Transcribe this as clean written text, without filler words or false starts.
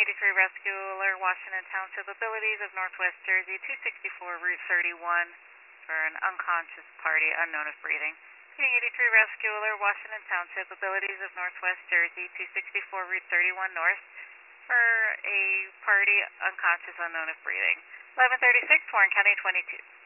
83 Rescue Alert, Washington Township, abilities of Northwest Jersey, 264 Route 31 for an unconscious party, unknown of breathing. 83 Rescue Alert, Washington Township, abilities of Northwest Jersey, 264 Route 31 North for a party, unconscious, unknown of breathing. 1136, Warren County 22.